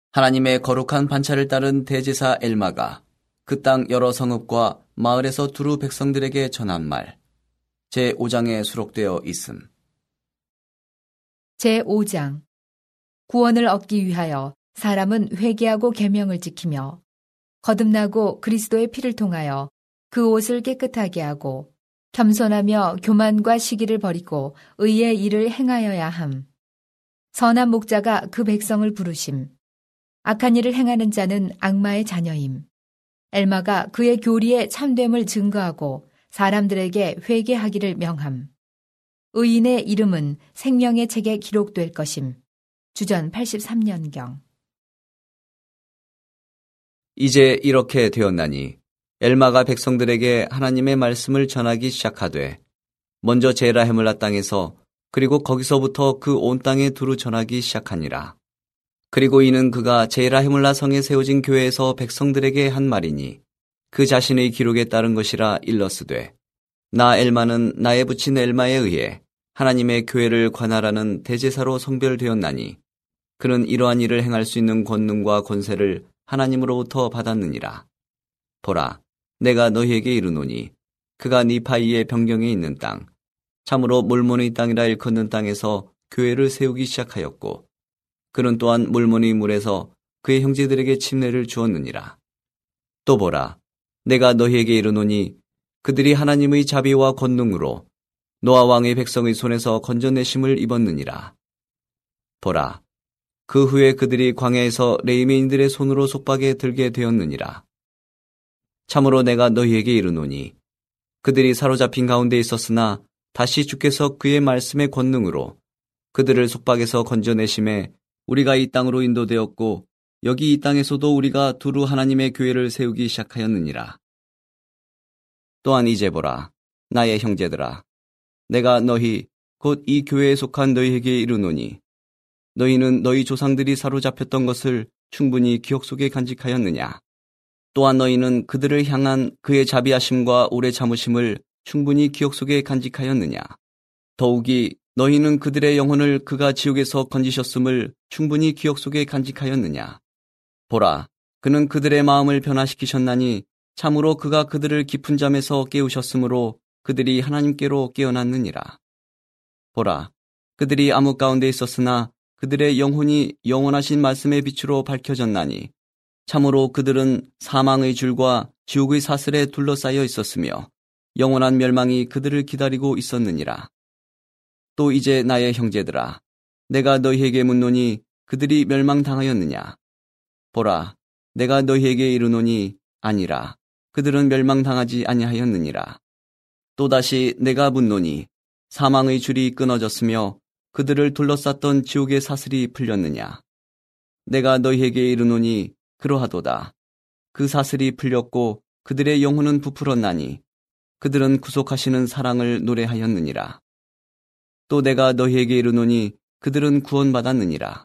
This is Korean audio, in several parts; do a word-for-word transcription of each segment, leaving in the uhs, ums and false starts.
하나님의 거룩한 반차를 따른 대제사 엘마가 그 땅 여러 성읍과 마을에서 두루 백성들에게 전한 말 제오 장에 수록되어 있음. 제오 장. 구원을 얻기 위하여 사람은 회개하고 계명을 지키며 거듭나고 그리스도의 피를 통하여 그 옷을 깨끗하게 하고 겸손하며 교만과 시기를 버리고 의의 일을 행하여야 함. 선한 목자가 그 백성을 부르심. 악한 일을 행하는 자는 악마의 자녀임. 엘마가 그의 교리에 참됨을 증거하고 사람들에게 회개하기를 명함. 의인의 이름은 생명의 책에 기록될 것임. 주전 팔십삼 년경. 이제 이렇게 되었나니 엘마가 백성들에게 하나님의 말씀을 전하기 시작하되 먼저 제라헤물라 땅에서 그리고 거기서부터 그 온 땅에 두루 전하기 시작하니라. 그리고 이는 그가 제라헤물라 성에 세워진 교회에서 백성들에게 한 말이니 그 자신의 기록에 따른 것이라 일렀으되 나 엘마는 나의 부친 엘마에 의해 하나님의 교회를 관할하는 대제사로 성별되었나니 그는 이러한 일을 행할 수 있는 권능과 권세를 하나님으로부터 받았느니라. 보라, 내가 너희에게 이르노니 그가 니파이의 변경에 있는 땅, 참으로 물몬의 땅이라 일컫는 땅에서 교회를 세우기 시작하였고 그는 또한 물몬의 물에서 그의 형제들에게 침례를 주었느니라. 또 보라, 내가 너희에게 이르노니 그들이 하나님의 자비와 권능으로 노아 왕의 백성의 손에서 건져내심을 입었느니라. 보라, 그 후에 그들이 광야에서 레이메인들의 손으로 속박에 들게 되었느니라. 참으로 내가 너희에게 이르노니 그들이 사로잡힌 가운데 있었으나 다시 주께서 그의 말씀의 권능으로 그들을 속박에서 건져내심에 우리가 이 땅으로 인도되었고 여기 이 땅에서도 우리가 두루 하나님의 교회를 세우기 시작하였느니라. 또한 이제 보라, 나의 형제들아, 내가 너희 곧 이 교회에 속한 너희에게 이르노니 너희는 너희 조상들이 사로잡혔던 것을 충분히 기억 속에 간직하였느냐? 또한 너희는 그들을 향한 그의 자비하심과 오래 참으심을 충분히 기억 속에 간직하였느냐? 더욱이 너희는 그들의 영혼을 그가 지옥에서 건지셨음을 충분히 기억 속에 간직하였느냐? 보라, 그는 그들의 마음을 변화시키셨나니 참으로 그가 그들을 깊은 잠에서 깨우셨으므로 그들이 하나님께로 깨어났느니라. 보라, 그들이 암흑 가운데 있었으나 그들의 영혼이 영원하신 말씀의 빛으로 밝혀졌나니 참으로 그들은 사망의 줄과 지옥의 사슬에 둘러싸여 있었으며 영원한 멸망이 그들을 기다리고 있었느니라. 또 이제 나의 형제들아, 내가 너희에게 묻노니 그들이 멸망당하였느냐? 보라, 내가 너희에게 이르노니 아니라 그들은 멸망당하지 아니하였느니라. 또다시 내가 묻노니 사망의 줄이 끊어졌으며 그들을 둘러쌌던 지옥의 사슬이 풀렸느냐? 내가 너희에게 이르노니 그러하도다. 그 사슬이 풀렸고 그들의 영혼은 부풀었나니 그들은 구속하시는 사랑을 노래하였느니라. 또 내가 너희에게 이르노니 그들은 구원받았느니라.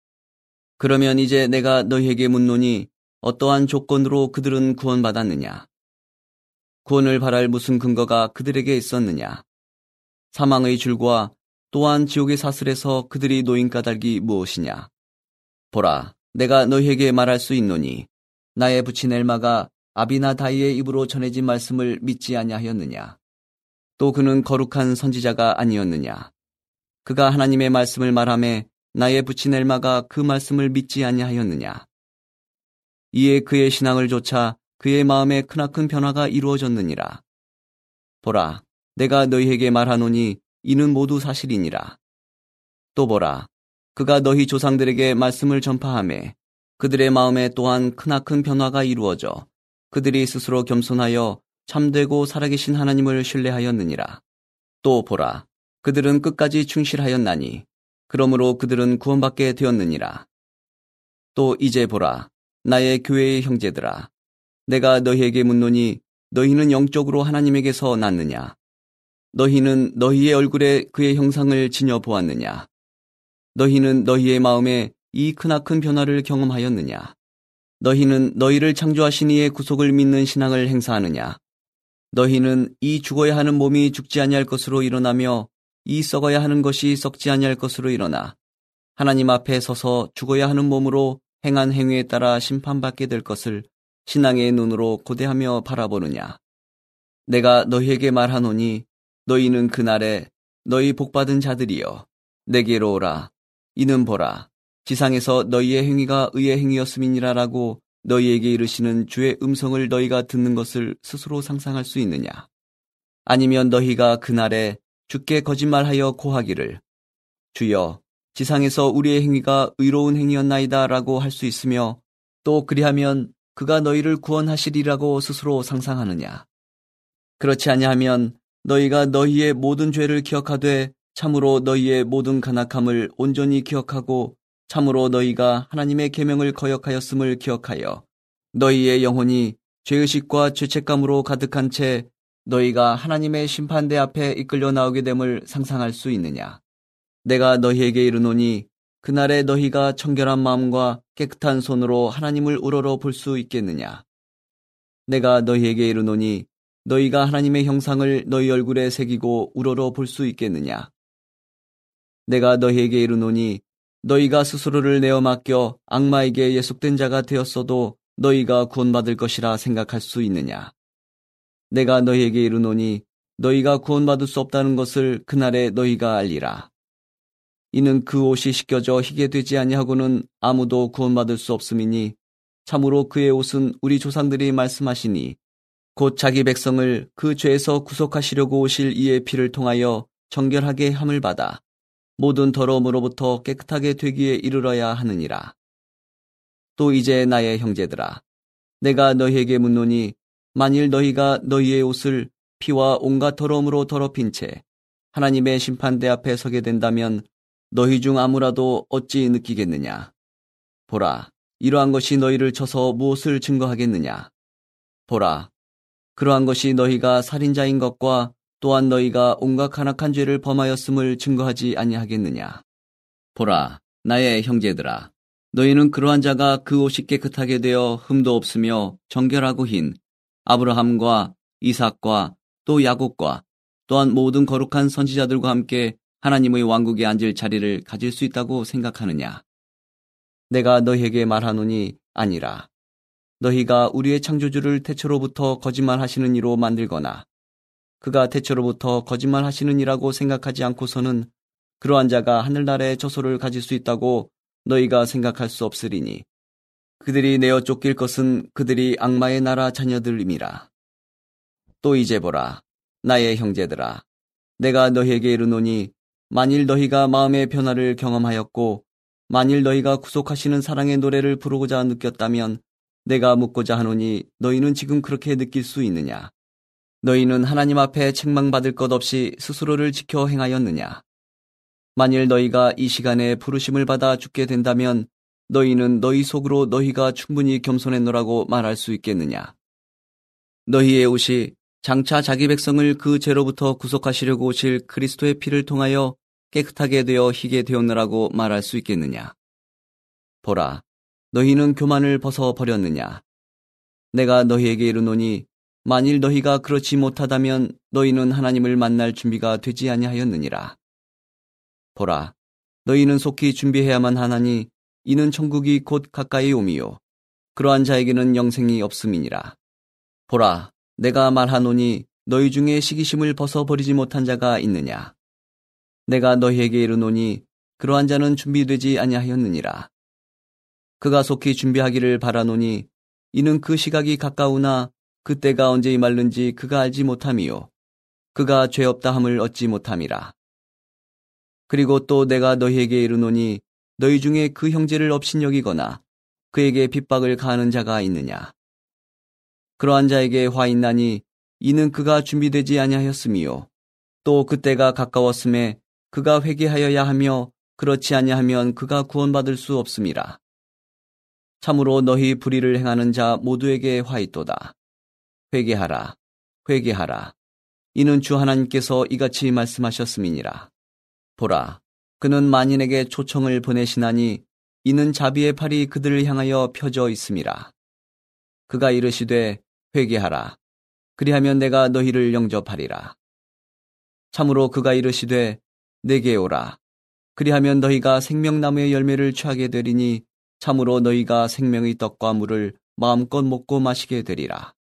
그러면 이제 내가 너희에게 묻노니 어떠한 조건으로 그들은 구원받았느냐? 구원을 바랄 무슨 근거가 그들에게 있었느냐? 사망의 줄과 또한 지옥의 사슬에서 그들이 놓인 까닭이 무엇이냐? 보라, 내가 너희에게 말할 수 있노니 나의 부친 엘마가 아비나다이의 입으로 전해진 말씀을 믿지 아니하였느냐? 또 그는 거룩한 선지자가 아니었느냐? 그가 하나님의 말씀을 말하매 나의 부친 엘마가 그 말씀을 믿지 아니하였느냐? 이에 그의 신앙을 조차 그의 마음에 크나큰 변화가 이루어졌느니라. 보라, 내가 너희에게 말하노니 이는 모두 사실이니라. 또 보라, 그가 너희 조상들에게 말씀을 전파하매 그들의 마음에 또한 크나큰 변화가 이루어져 그들이 스스로 겸손하여 참되고 살아계신 하나님을 신뢰하였느니라. 또 보라, 그들은 끝까지 충실하였나니 그러므로 그들은 구원받게 되었느니라. 또 이제 보라, 나의 교회의 형제들아, 내가 너희에게 묻노니 너희는 영적으로 하나님에게서 났느냐? 너희는 너희의 얼굴에 그의 형상을 지녀 보았느냐? 너희는 너희의 마음에 이 크나큰 변화를 경험하였느냐? 너희는 너희를 창조하신 이의 구속을 믿는 신앙을 행사하느냐? 너희는 이 죽어야 하는 몸이 죽지 아니할 것으로 일어나며 이 썩어야 하는 것이 썩지 아니할 것으로 일어나 하나님 앞에 서서 죽어야 하는 몸으로 행한 행위에 따라 심판받게 될 것을 신앙의 눈으로 고대하며 바라보느냐? 내가 너희에게 말하노니 너희는 그날에 너희 복받은 자들이여 내게로 오라. 이는 보라. 지상에서 너희의 행위가 의의 행위였음이니라라고 너희에게 이르시는 주의 음성을 너희가 듣는 것을 스스로 상상할 수 있느냐? 아니면 너희가 그날에 주께 거짓말하여 고하기를 주여 지상에서 우리의 행위가 의로운 행위였나이다 라고 할 수 있으며 또 그리하면 그가 너희를 구원하시리라고 스스로 상상하느냐? 그렇지 아니하면 너희가 너희의 모든 죄를 기억하되 참으로 너희의 모든 간악함을 온전히 기억하고 참으로 너희가 하나님의 계명을 거역하였음을 기억하여 너희의 영혼이 죄의식과 죄책감으로 가득한 채 너희가 하나님의 심판대 앞에 이끌려 나오게 됨을 상상할 수 있느냐? 내가 너희에게 이르노니 그날에 너희가 청결한 마음과 깨끗한 손으로 하나님을 우러러 볼 수 있겠느냐? 내가 너희에게 이르노니 너희가 하나님의 형상을 너희 얼굴에 새기고 우러러 볼 수 있겠느냐? 내가 너희에게 이르노니 너희가 스스로를 내어 맡겨 악마에게 예속된 자가 되었어도 너희가 구원받을 것이라 생각할 수 있느냐? 내가 너희에게 이르노니 너희가 구원받을 수 없다는 것을 그날에 너희가 알리라. 이는 그 옷이 씻겨져 희게 되지 아니하고는 아무도 구원받을 수 없음이니 참으로 그의 옷은 우리 조상들이 말씀하시니 곧 자기 백성을 그 죄에서 구속하시려고 오실 이의 피를 통하여 정결하게 함을 받아 모든 더러움으로부터 깨끗하게 되기에 이르러야 하느니라. 또 이제 나의 형제들아, 내가 너희에게 묻노니 만일 너희가 너희의 옷을 피와 온갖 더러움으로 더럽힌 채 하나님의 심판대 앞에 서게 된다면 너희 중 아무라도 어찌 느끼겠느냐? 보라, 이러한 것이 너희를 쳐서 무엇을 증거하겠느냐? 보라, 그러한 것이 너희가 살인자인 것과 또한 너희가 온갖 간악한 죄를 범하였음을 증거하지 아니하겠느냐? 보라, 나의 형제들아, 너희는 그러한 자가 그 옷이 깨끗하게 되어 흠도 없으며 정결하고 흰 아브라함과 이삭과 또 야곱과 또한 모든 거룩한 선지자들과 함께 하나님의 왕국에 앉을 자리를 가질 수 있다고 생각하느냐? 내가 너희에게 말하노니 아니라. 너희가 우리의 창조주를 태초로부터 거짓말하시는 이로 만들거나 그가 태초로부터 거짓말하시는 이라고 생각하지 않고서는 그러한 자가 하늘나라의 저소를 가질 수 있다고 너희가 생각할 수 없으리니 그들이 내어 쫓길 것은 그들이 악마의 나라 자녀들임이라. 또 이제 보라, 나의 형제들아, 내가 너희에게 이르노니 만일 너희가 마음의 변화를 경험하였고 만일 너희가 구속하시는 사랑의 노래를 부르고자 느꼈다면 내가 묻고자 하노니 너희는 지금 그렇게 느낄 수 있느냐? 너희는 하나님 앞에 책망받을 것 없이 스스로를 지켜 행하였느냐? 만일 너희가 이 시간에 부르심을 받아 죽게 된다면 너희는 너희 속으로 너희가 충분히 겸손했노라고 말할 수 있겠느냐? 너희의 옷이 장차 자기 백성을 그 죄로부터 구속하시려고 오실 그리스도의 피를 통하여 깨끗하게 되어 희게 되었노라고 말할 수 있겠느냐? 보라, 너희는 교만을 벗어 버렸느냐? 내가 너희에게 이르노니 만일 너희가 그렇지 못하다면 너희는 하나님을 만날 준비가 되지 아니하였느니라. 보라, 너희는 속히 준비해야만 하나니 이는 천국이 곧 가까이 오미요 그러한 자에게는 영생이 없음이니라. 보라, 내가 말하노니 너희 중에 시기심을 벗어버리지 못한 자가 있느냐? 내가 너희에게 이르노니 그러한 자는 준비되지 아니하였느니라. 그가 속히 준비하기를 바라노니 이는 그 시각이 가까우나 그때가 언제 임할는지 그가 알지 못함이요 그가 죄 없다 함을 얻지 못함이라. 그리고 또 내가 너희에게 이르노니 너희 중에 그 형제를 업신여기거나 그에게 핍박을 가하는 자가 있느냐? 그러한 자에게 화 있나니 이는 그가 준비되지 아니하였음이요 또 그때가 가까웠음에 그가 회개하여야 하며 그렇지 아니하면 그가 구원받을 수 없음이라. 참으로 너희 불의를 행하는 자 모두에게 화 있도다. 회개하라, 회개하라. 이는 주 하나님께서 이같이 말씀하셨음이니라. 보라, 그는 만인에게 초청을 보내시나니 이는 자비의 팔이 그들을 향하여 펴져 있음이라. 그가 이르시되 회개하라. 그리하면 내가 너희를 영접하리라. 참으로 그가 이르시되 내게 오라. 그리하면 너희가 생명나무의 열매를 취하게 되리니 참으로 너희가 생명의 떡과 물을 마음껏 먹고 마시게 되리라.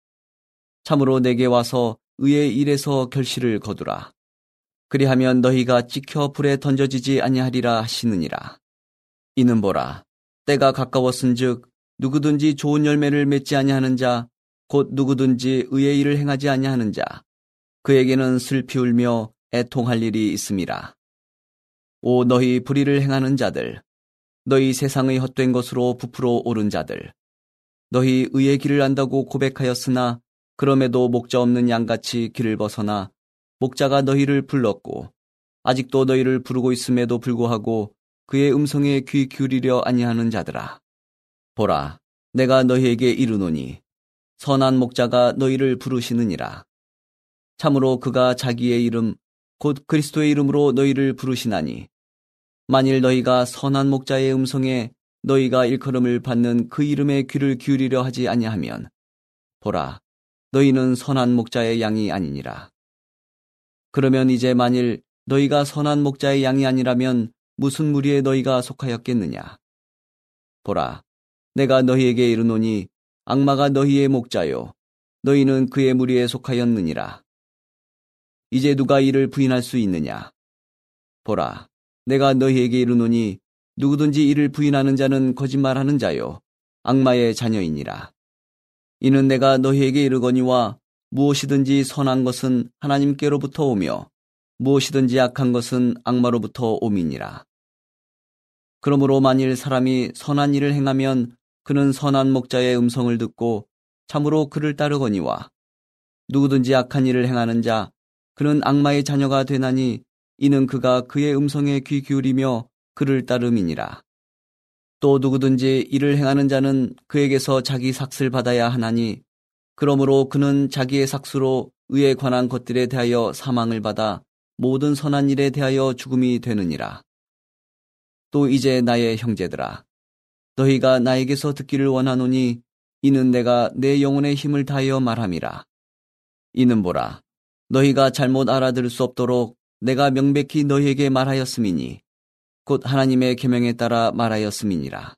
참으로 내게 와서 의의 일에서 결실을 거두라. 그리하면 너희가 찍혀 불에 던져지지 아니하리라 하시느니라. 이는 보라, 때가 가까웠은즉 누구든지 좋은 열매를 맺지 아니하는 자, 곧 누구든지 의의 일을 행하지 아니하는 자, 그에게는 슬피 울며 애통할 일이 있음이라. 오 너희 불의를 행하는 자들, 너희 세상의 헛된 것으로 부풀어 오른 자들, 너희 의의 길을 안다고 고백하였으나 그럼에도 목자 없는 양같이 길을 벗어나 목자가 너희를 불렀고 아직도 너희를 부르고 있음에도 불구하고 그의 음성에 귀 기울이려 아니하는 자들아. 보라, 내가 너희에게 이르노니 선한 목자가 너희를 부르시느니라. 참으로 그가 자기의 이름 곧 그리스도의 이름으로 너희를 부르시나니 만일 너희가 선한 목자의 음성에 너희가 일컬음을 받는 그 이름에 귀를 기울이려 하지 아니하면 보라, 너희는 선한 목자의 양이 아니니라. 그러면 이제 만일 너희가 선한 목자의 양이 아니라면 무슨 무리에 너희가 속하였겠느냐. 보라, 내가 너희에게 이르노니 악마가 너희의 목자요 너희는 그의 무리에 속하였느니라. 이제 누가 이를 부인할 수 있느냐. 보라, 내가 너희에게 이르노니 누구든지 이를 부인하는 자는 거짓말하는 자요 악마의 자녀이니라. 이는 내가 너희에게 이르거니와 무엇이든지 선한 것은 하나님께로부터 오며 무엇이든지 악한 것은 악마로부터 옴이니라. 그러므로 만일 사람이 선한 일을 행하면 그는 선한 목자의 음성을 듣고 참으로 그를 따르거니와 누구든지 악한 일을 행하는 자 그는 악마의 자녀가 되나니 이는 그가 그의 음성에 귀 기울이며 그를 따름이니라. 또 누구든지 이를 행하는 자는 그에게서 자기 삭을 받아야 하나니 그러므로 그는 자기의 삭수로 의에 관한 것들에 대하여 사망을 받아 모든 선한 일에 대하여 죽음이 되느니라. 또 이제 나의 형제들아, 너희가 나에게서 듣기를 원하노니 이는 내가 내 영혼의 힘을 다하여 말함이라. 이는 보라, 너희가 잘못 알아들을 수 없도록 내가 명백히 너희에게 말하였음이니 곧 하나님의 계명에 따라 말하였음이니라.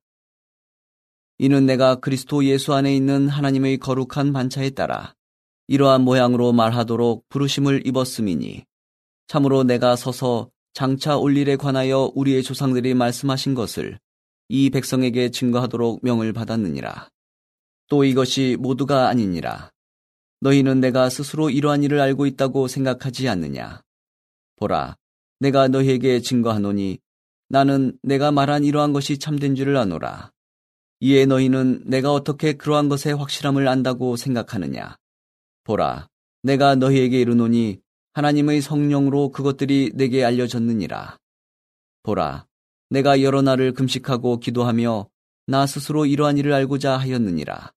이는 내가 그리스도 예수 안에 있는 하나님의 거룩한 반차에 따라 이러한 모양으로 말하도록 부르심을 입었음이니 참으로 내가 서서 장차 올 일에 관하여 우리의 조상들이 말씀하신 것을 이 백성에게 증거하도록 명을 받았느니라. 또 이것이 모두가 아니니라. 너희는 내가 스스로 이러한 일을 알고 있다고 생각하지 않느냐. 보라, 내가 너희에게 증거하노니 나는 내가 말한 이러한 것이 참된 줄을 아노라. 이에 너희는 내가 어떻게 그러한 것의 확실함을 안다고 생각하느냐. 보라, 내가 너희에게 이르노니 하나님의 성령으로 그것들이 내게 알려졌느니라. 보라, 내가 여러 날을 금식하고 기도하며 나 스스로 이러한 일을 알고자 하였느니라.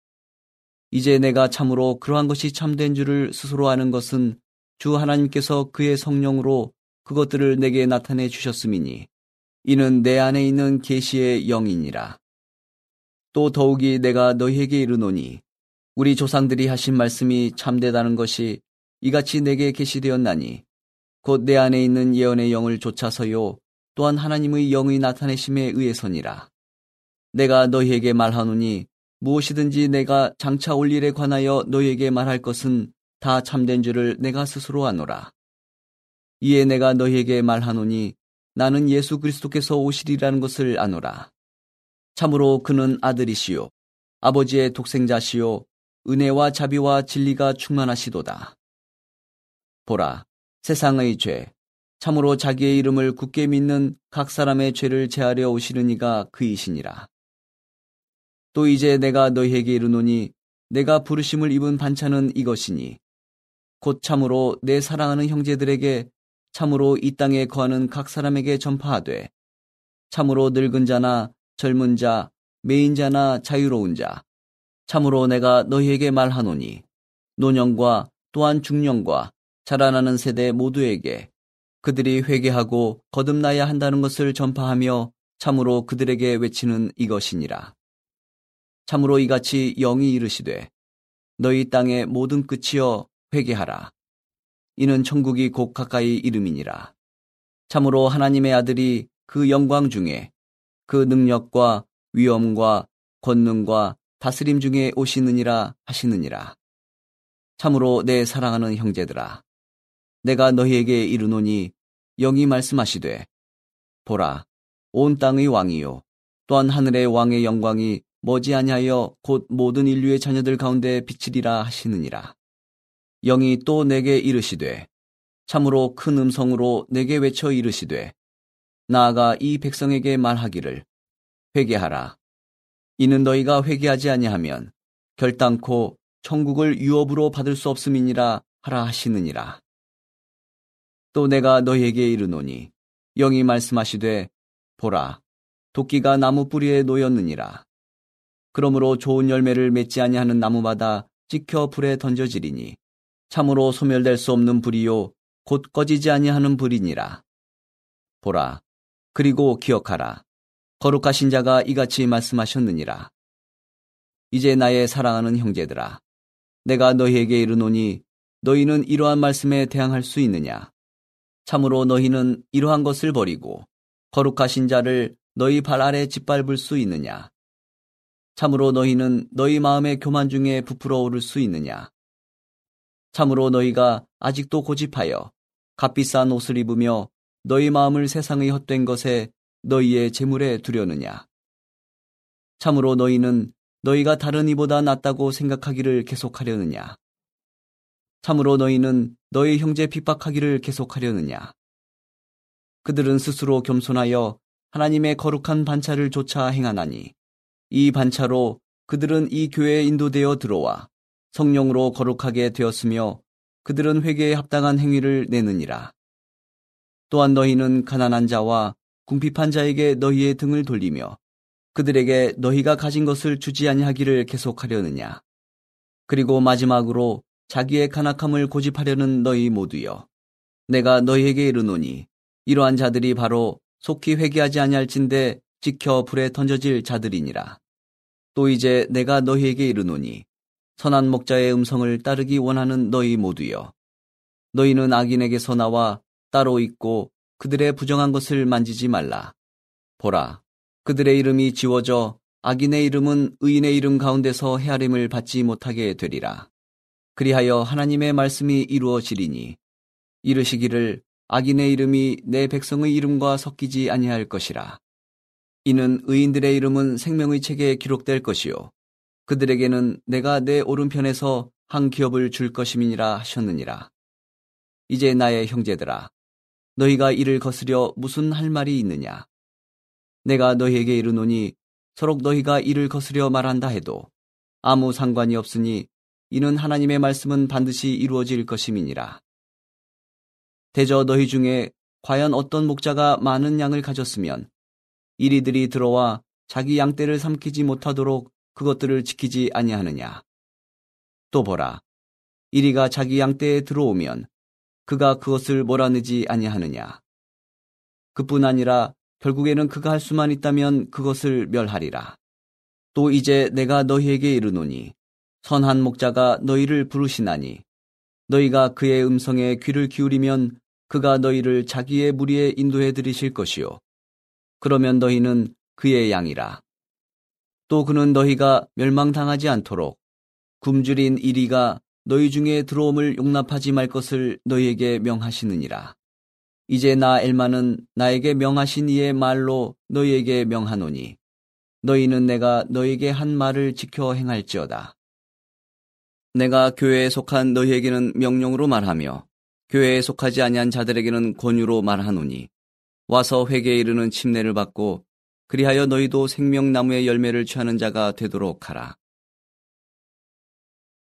이제 내가 참으로 그러한 것이 참된 줄을 스스로 아는 것은 주 하나님께서 그의 성령으로 그것들을 내게 나타내 주셨음이니 이는 내 안에 있는 계시의 영이니라. 또 더욱이 내가 너희에게 이르노니 우리 조상들이 하신 말씀이 참되다는 것이 이같이 내게 계시되었나니 곧 내 안에 있는 예언의 영을 좇아서요 또한 하나님의 영의 나타내심에 의해서니라. 내가 너희에게 말하노니 무엇이든지 내가 장차 올 일에 관하여 너희에게 말할 것은 다 참된 줄을 내가 스스로 아노라. 이에 내가 너희에게 말하노니 나는 예수 그리스도께서 오시리라는 것을 아노라. 참으로 그는 아들이시요 아버지의 독생자시요 은혜와 자비와 진리가 충만하시도다. 보라, 세상의 죄, 참으로 자기의 이름을 굳게 믿는 각 사람의 죄를 제하려 오시는 이가 그이시니라. 또 이제 내가 너희에게 이르노니 내가 부르심을 입은 반차는 이것이니 곧 참으로 내 사랑하는 형제들에게 참으로 이 땅에 거하는 각 사람에게 전파하되 참으로 늙은 자나 젊은 자, 매인 자나 자유로운 자, 참으로 내가 너희에게 말하노니 노년과 또한 중년과 자라나는 세대 모두에게 그들이 회개하고 거듭나야 한다는 것을 전파하며 참으로 그들에게 외치는 이것이니라. 참으로 이같이 영이 이르시되 너희 땅의 모든 끝이여 회개하라. 이는 천국이 곧 가까이 이름이니라. 참으로 하나님의 아들이 그 영광 중에 그 능력과 위엄과 권능과 다스림 중에 오시느니라 하시느니라. 참으로 내 사랑하는 형제들아, 내가 너희에게 이르노니 영이 말씀하시되, 보라, 온 땅의 왕이요 또한 하늘의 왕의 영광이 머지아니하여 곧 모든 인류의 자녀들 가운데 비치리라 하시느니라. 영이 또 내게 이르시되, 참으로 큰 음성으로 내게 외쳐 이르시되, 나아가 이 백성에게 말하기를 회개하라. 이는 너희가 회개하지 아니하면 결단코 천국을 유업으로 받을 수 없음이니라 하라 하시느니라. 또 내가 너희에게 이르노니 영이 말씀하시되, 보라, 도끼가 나무 뿌리에 놓였느니라. 그러므로 좋은 열매를 맺지 아니하는 나무마다 찍혀 불에 던져지리니 참으로 소멸될 수 없는 불이요 곧 꺼지지 아니하는 불이니라. 보라, 그리고 기억하라. 거룩하신 자가 이같이 말씀하셨느니라. 이제 나의 사랑하는 형제들아, 내가 너희에게 이르노니 너희는 이러한 말씀에 대항할 수 있느냐? 참으로 너희는 이러한 것을 버리고 거룩하신 자를 너희 발 아래 짓밟을 수 있느냐? 참으로 너희는 너희 마음의 교만 중에 부풀어 오를 수 있느냐? 참으로 너희가 아직도 고집하여 값비싼 옷을 입으며 너희 마음을 세상의 헛된 것에 너희의 재물에 두려느냐? 참으로 너희는 너희가 다른 이보다 낫다고 생각하기를 계속하려느냐? 참으로 너희는 너희 형제 핍박하기를 계속하려느냐? 그들은 스스로 겸손하여 하나님의 거룩한 반차를 조차 행하나니 이 반차로 그들은 이 교회에 인도되어 들어와 성령으로 거룩하게 되었으며 그들은 회개에 합당한 행위를 내느니라. 또한 너희는 가난한 자와 궁핍한 자에게 너희의 등을 돌리며 그들에게 너희가 가진 것을 주지 아니하기를 계속하려느냐? 그리고 마지막으로 자기의 간악함을 고집하려는 너희 모두여, 내가 너희에게 이르노니 이러한 자들이 바로 속히 회개하지 아니할진대 찍혀 불에 던져질 자들이니라. 또 이제 내가 너희에게 이르노니 선한 목자의 음성을 따르기 원하는 너희 모두여, 너희는 악인에게서 나와 따로 있고 그들의 부정한 것을 만지지 말라. 보라, 그들의 이름이 지워져 악인의 이름은 의인의 이름 가운데서 헤아림을 받지 못하게 되리라. 그리하여 하나님의 말씀이 이루어지리니 이르시기를 악인의 이름이 내 백성의 이름과 섞이지 아니할 것이라. 이는 의인들의 이름은 생명의 책에 기록될 것이요 그들에게는 내가 내 오른편에서 한 기업을 줄 것임이니라 하셨느니라. 이제 나의 형제들아, 너희가 이를 거스려 무슨 할 말이 있느냐? 내가 너희에게 이르노니 서로 너희가 이를 거스려 말한다 해도 아무 상관이 없으니 이는 하나님의 말씀은 반드시 이루어질 것임이니라. 대저 너희 중에 과연 어떤 목자가 많은 양을 가졌으면 이리들이 들어와 자기 양떼를 삼키지 못하도록 그것들을 지키지 아니하느냐? 또 보라, 이리가 자기 양떼에 들어오면 그가 그것을 몰아내지 아니하느냐? 그뿐 아니라 결국에는 그가 할 수만 있다면 그것을 멸하리라. 또 이제 내가 너희에게 이르노니 선한 목자가 너희를 부르시나니 너희가 그의 음성에 귀를 기울이면 그가 너희를 자기의 무리에 인도해 드리실 것이요 그러면 너희는 그의 양이라. 또 그는 너희가 멸망당하지 않도록 굶주린 이리가 너희 중에 들어옴을 용납하지 말 것을 너희에게 명하시느니라. 이제 나 엘마는 나에게 명하신 이의 말로 너희에게 명하노니 너희는 내가 너희에게 한 말을 지켜 행할지어다. 내가 교회에 속한 너희에게는 명령으로 말하며 교회에 속하지 아니한 자들에게는 권유로 말하노니 와서 회개에 이르는 침례를 받고 그리하여 너희도 생명나무의 열매를 취하는 자가 되도록 하라.